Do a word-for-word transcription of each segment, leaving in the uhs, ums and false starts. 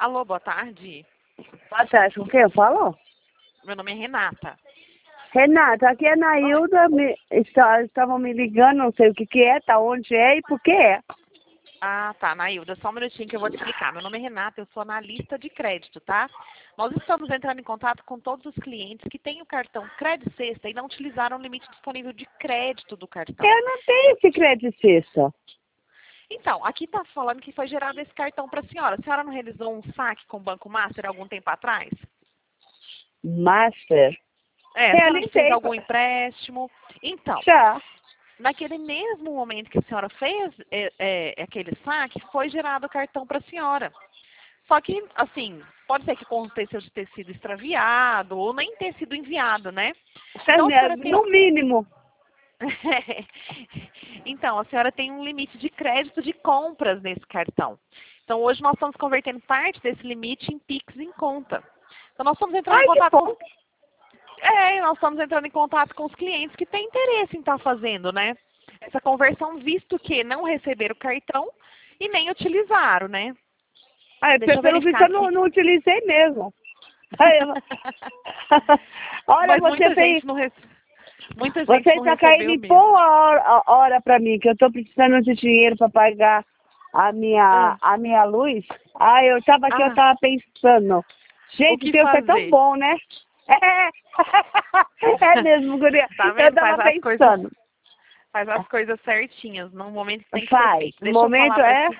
Alô, boa tarde. Boa tarde, com quem eu falo? Meu nome é Renata. Renata, aqui é a Nailda, me, está, estavam me ligando, não sei o que que é, tá onde é e por que é. Ah, tá, Nailda, só um minutinho que eu vou te explicar. Meu nome é Renata, eu sou analista de crédito, tá? Nós estamos entrando em contato com todos os clientes que têm o cartão Crédito Sexta e não utilizaram o limite disponível de crédito do cartão. Eu não tenho esse crédito sexta. Então, aqui está falando que foi gerado esse cartão para a senhora. A senhora não realizou um saque com o Banco Master algum tempo atrás? Master? É, a senhora não fez Realizei. algum empréstimo? Então, Já. naquele mesmo momento que a senhora fez é, é, aquele saque, foi gerado o cartão para a senhora. Só que, assim, pode ser que aconteça de ter sido extraviado ou nem ter sido enviado, né? Então, a senhora tem... No mínimo. Então, a senhora tem um limite de crédito de compras nesse cartão. Então, hoje nós estamos convertendo parte desse limite em Pix em conta. Então, nós estamos entrando Ai, em que contato bom. com... É, nós estamos entrando em contato com os clientes que têm interesse em estar fazendo, né? Essa conversão, visto que não receberam o cartão e nem utilizaram, né? Ai, Deixa eu pelo visto verificar eu não, aqui. não utilizei mesmo. Ai, eu... Olha, Mas você muita fez... gente não recebeu. Muita gente Você não está caindo recebeu em mesmo. boa hora, hora para mim, que eu estou precisando de dinheiro para pagar a minha, Ah, a minha luz. Ah, eu estava aqui, eu ah, estava pensando. o Gente, que Deus é tão fazer? bom, né? É, é mesmo, guria. Tá Eu vendo? estava Faz as coisas, pensando. faz as coisas certinhas, no momento que tem que ser Faz. feito. No Deixa eu momento falar para é... si.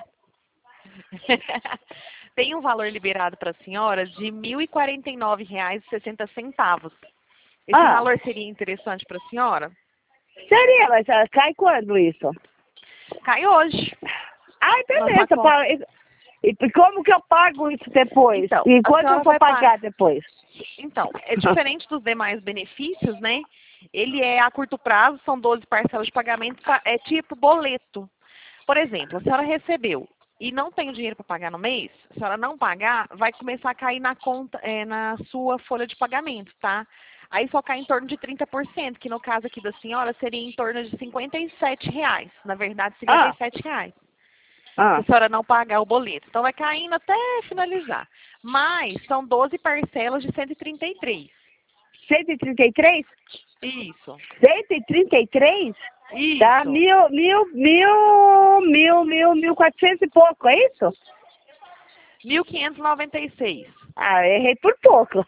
Tem um valor liberado para a senhora de mil e quarenta e nove reais e sessenta centavos. Esse Ah, valor seria interessante para a senhora? seria, mas ah, cai quando isso? Cai hoje Ai, na sua beleza. conta. pa- E e como que eu pago isso depois? Então, E a quanto eu senhora vou vai pagar. pagar depois? Então, é diferente dos demais benefícios, né? Ele é a curto prazo, são doze parcelas de pagamento, pra- é tipo boleto. Por exemplo, a senhora recebeu e não tem o dinheiro para pagar no mês, se a senhora não pagar, vai começar a cair na conta, é, na sua folha de pagamento, tá? Aí só cai em torno de trinta por cento, que no caso aqui da senhora seria em torno de cinquenta e sete reais. Na verdade, cinquenta e Ah, sete reais. Se ah. a senhora não pagar o boleto. Então vai caindo até finalizar. Mas são doze parcelas de cento e trinta e três. cento e trinta e três? Isso. cento e trinta e três? Dá Isso. mil, mil, mil, mil, mil, mil quatrocentos e pouco, é isso? mil quinhentos e noventa e seis. Ah, errei por pouco.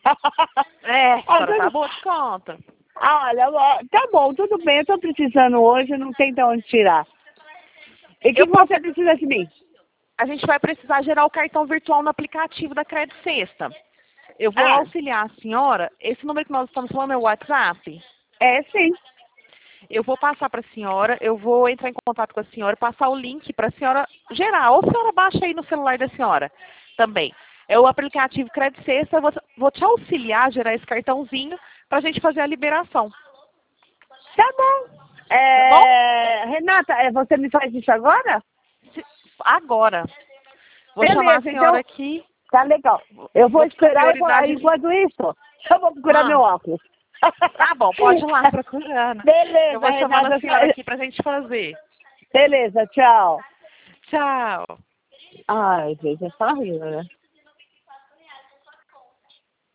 É, a senhora tá Agora, boa de conta. ah, olha, ó, tá bom, tudo bem, eu tô precisando hoje, não tem de onde tirar. E o que Eu que posso. você precisa de mim? A gente vai precisar gerar o cartão virtual no aplicativo da Crédito Sexta. Eu vou Ah, auxiliar a senhora. Esse número que nós estamos falando é o WhatsApp. é sim. Eu vou passar para a senhora, eu vou entrar em contato com a senhora, passar o link para a senhora gerar. Ou a senhora baixa aí no celular da senhora também. É o aplicativo Crédito Sexta, eu vou, vou te auxiliar a gerar esse cartãozinho para a gente fazer a liberação. Tá bom. Tá bom? É, Renata, é, você me faz isso agora? Se- Agora. Vou chamar a Beleza, senhora então, aqui. tá legal. Eu vou Vou esperar, eu vou- prioridade. enquanto isso, eu vou procurar Ah, meu óculos. tá bom, pode ir lá procurando. Eu Beleza, vou chamando a Renata. senhora aqui pra gente fazer. Beleza, tchau. Tchau. Ai, gente, é só horrível, né?